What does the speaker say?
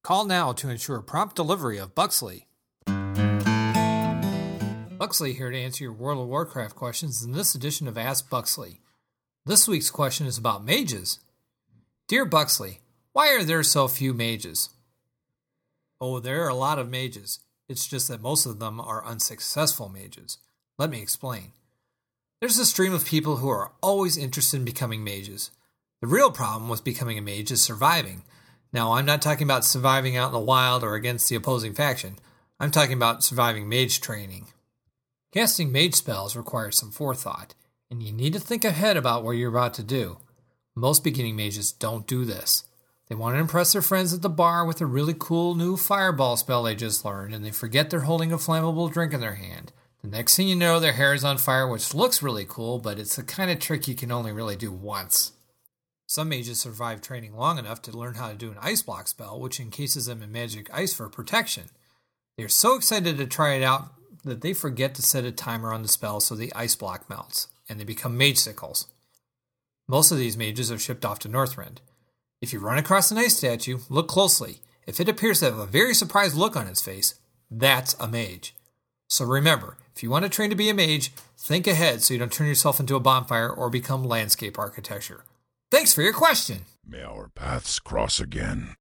Call now to ensure prompt delivery of Buxley. Buxley here to answer your World of Warcraft questions in this edition of Ask Buxley. This week's question is about mages. Dear Buxley, why are there so few mages? Oh, there are a lot of mages. It's just that most of them are unsuccessful mages. Let me explain. There's a stream of people who are always interested in becoming mages. The real problem with becoming a mage is surviving. Now, I'm not talking about surviving out in the wild or against the opposing faction. I'm talking about surviving mage training. Casting mage spells requires some forethought, and you need to think ahead about what you're about to do. Most beginning mages don't do this. They want to impress their friends at the bar with a really cool new fireball spell they just learned, and they forget they're holding a flammable drink in their hand. The next thing you know, their hair is on fire, which looks really cool, but it's the kind of trick you can only really do once. Some mages survive training long enough to learn how to do an ice block spell, which encases them in magic ice for protection. They are so excited to try it out that they forget to set a timer on the spell so the ice block melts, and they become mage sickles. Most of these mages are shipped off to Northrend. If you run across an ice statue, look closely. If it appears to have a very surprised look on its face, that's a mage. So remember, if you want to train to be a mage, think ahead so you don't turn yourself into a bonfire or become landscape architecture. Thanks for your question. May our paths cross again.